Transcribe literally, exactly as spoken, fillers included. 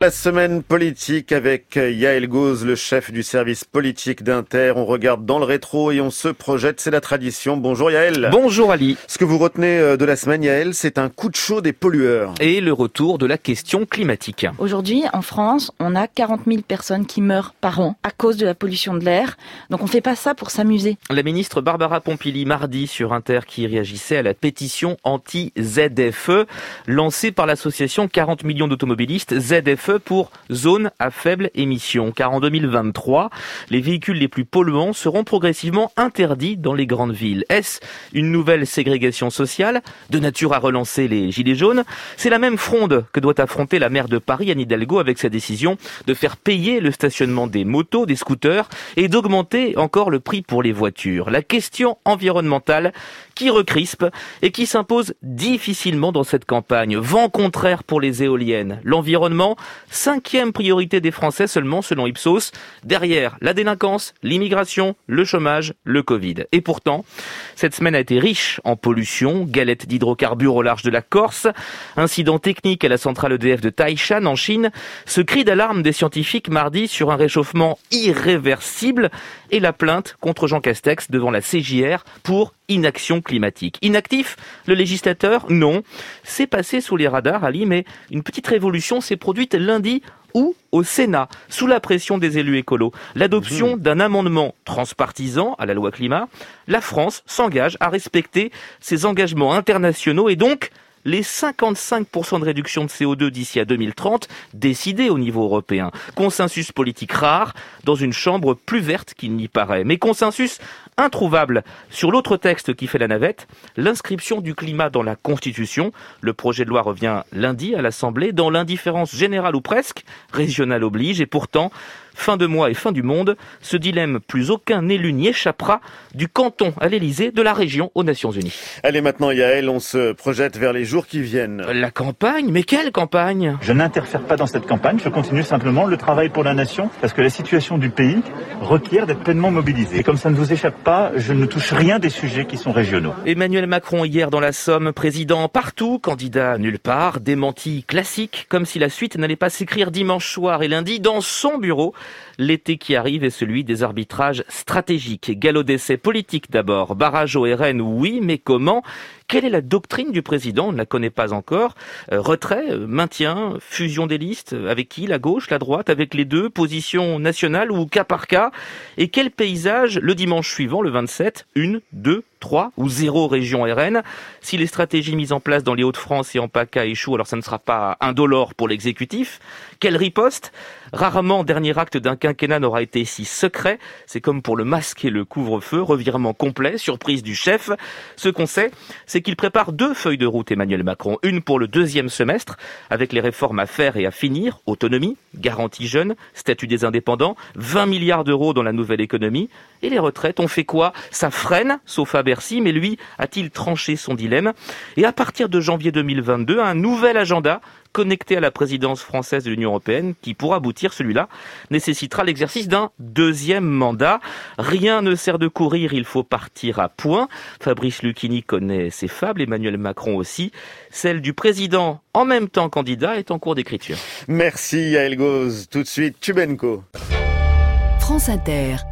La semaine politique avec Yael Gauz, le chef du service politique d'Inter. On regarde dans le rétro et on se projette, c'est la tradition. Bonjour Yael. Bonjour Ali. Ce que vous retenez de la semaine Yael, c'est un coup de chaud des pollueurs. Et le retour de la question climatique. Aujourd'hui, en France, on a quarante mille personnes qui meurent par an à cause de la pollution de l'air. Donc on fait pas ça pour s'amuser. La ministre Barbara Pompili, mardi sur Inter, qui réagissait à la pétition anti-Z F E lancée par l'association quarante millions d'automobilistes Z F E pour zone à faible émission. Car en deux mille vingt-trois, les véhicules les plus polluants seront progressivement interdits dans les grandes villes. Est-ce une nouvelle ségrégation sociale de nature à relancer les gilets jaunes? C'est la même fronde que doit affronter la maire de Paris, Anne Hidalgo, avec sa décision de faire payer le stationnement des motos, des scooters et d'augmenter encore le prix pour les voitures. La question environnementale qui recrispe et qui s'impose difficilement dans cette campagne. Vent contraire pour les éoliennes. L'environnement, cinquième priorité des Français seulement selon Ipsos. Derrière, la délinquance, l'immigration, le chômage, le Covid. Et pourtant, cette semaine a été riche en pollution. Galette d'hydrocarbures au large de la Corse. Incident technique à la centrale E D F de Taishan en Chine. Ce cri d'alarme des scientifiques mardi sur un réchauffement irréversible et la plainte contre Jean Castex devant la C J R pour inaction climatique. Inactif, le législateur? Non. C'est passé sous les radars, Ali, mais une petite révolution s'est produite lundi ou au Sénat, sous la pression des élus écolos. L'adoption d'un amendement transpartisan à la loi climat. La France s'engage à respecter ses engagements internationaux et donc les cinquante-cinq pour cent de réduction de C O deux d'ici à deux mille trente, décidés au niveau européen. Consensus politique rare dans une chambre plus verte qu'il n'y paraît. Mais consensus introuvable sur l'autre texte qui fait la navette, l'inscription du climat dans la Constitution. Le projet de loi revient lundi à l'Assemblée dans l'indifférence générale ou presque, régionale oblige, et pourtant, fin de mois et fin du monde, ce dilemme, plus aucun élu n'y échappera, du canton à l'Élysée, de la région aux Nations Unies. Allez maintenant Yael, on se projette vers les jours qui viennent. La campagne? Mais quelle campagne? Je n'interfère pas dans cette campagne, je continue simplement le travail pour la nation, parce que la situation du pays requiert d'être pleinement mobilisée. Et comme ça ne vous échappe pas, je ne touche rien des sujets qui sont régionaux. Emmanuel Macron hier dans la Somme, président partout, candidat nulle part, démenti classique, comme si la suite n'allait pas s'écrire dimanche soir et lundi dans son bureau. L'été qui arrive est celui des arbitrages stratégiques. Galop d'essai politique d'abord. Barrage au R N, oui, mais comment? Quelle est la doctrine du président? On ne la connaît pas encore. Euh, retrait, euh, maintien, fusion des listes. Avec qui? La gauche, la droite? Avec les deux? Position nationale ou cas par cas? Et quel paysage le dimanche suivant, le vingt-sept? Une, deux, trois ou zéro région R N? Si les stratégies mises en place dans les Hauts-de-France et en PACA échouent, alors ça ne sera pas indolore pour l'exécutif. Quelle riposte? Rarement dernier acte d'un quinquennat n'aura été si secret. C'est comme pour le masque et le couvre-feu, revirement complet, surprise du chef. Ce qu'on sait, c'est qu'il prépare deux feuilles de route, Emmanuel Macron. Une pour le deuxième semestre, avec les réformes à faire et à finir, autonomie, garantie jeune, statut des indépendants, vingt milliards d'euros dans la nouvelle économie. Et les retraites, on fait quoi? Ça freine, sauf à Bercy, mais lui a-t-il tranché son dilemme? Et à partir de janvier deux mille vingt-deux, un nouvel agenda connecté à la présidence française de l'Union européenne, qui, pour aboutir, celui-là, nécessitera l'exercice d'un deuxième mandat. Rien ne sert de courir, il faut partir à point. Fabrice Lucchini connaît ses fables, Emmanuel Macron aussi. Celle du président, en même temps candidat, est en cours d'écriture. Merci Yael Gauz. Tout de suite, Tubenko. France Inter.